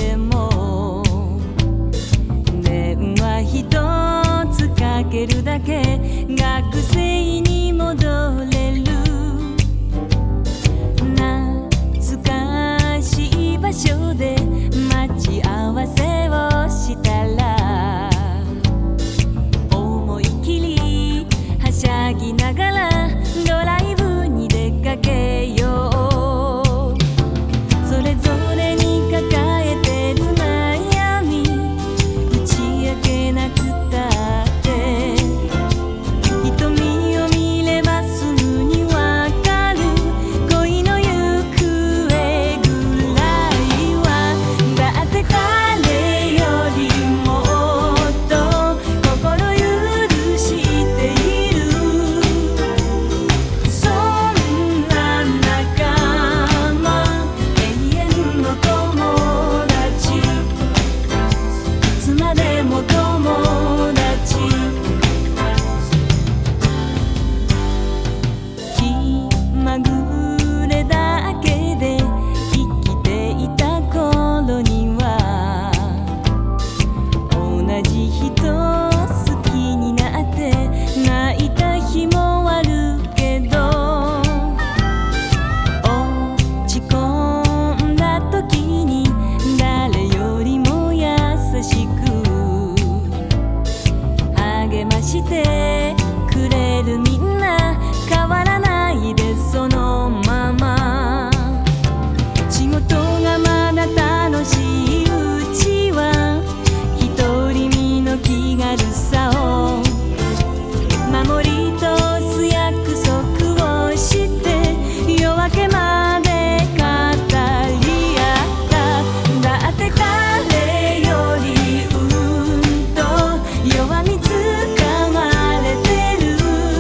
でも電話ひとつかけるだけ学生に戻れる。懐かしい場所で待ち合わせをしたら思い切りはしゃぎながらドライブに出かけよう。それぞれに抱えてる悩み打ち明けなくたって瞳を見ればすぐにわかる恋の行方ぐらいは。だって彼よりもっと心許している。そんな仲間永遠の友達いつまでも友達。気まぐれだけで生きていた頃には同じ人好きになって泣いた日もあるけど落ち込んだ時に誰よりも優しく励ましてくれるみんな変わらないでそのまま。仕事がまだ楽しいうちは独り身の気軽さを守り通す約束をして夜明けまで語り合った。だって彼よりうんと弱みつかまれてる。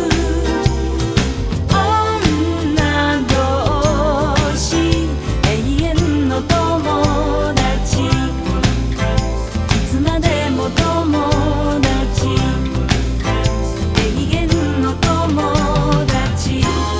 女同士永遠の友達いつまでも友達永遠の友達。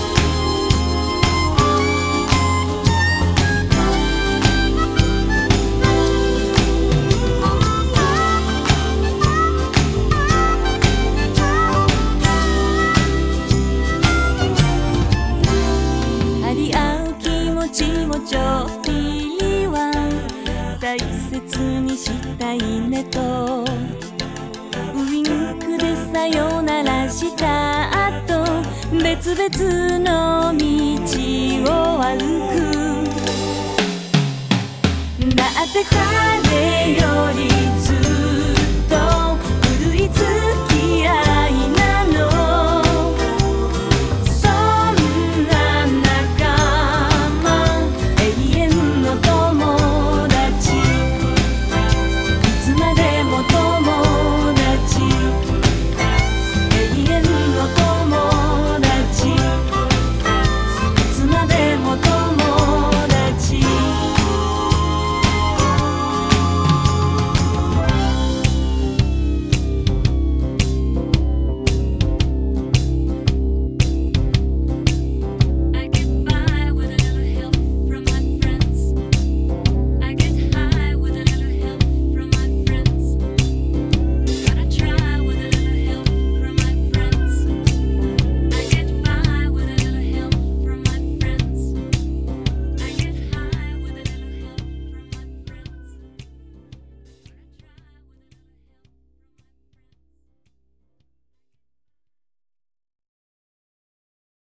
張り合う気持ちもちょっぴりは大切にしたいねとウインクでさよならした後別々の道を歩く。だって彼より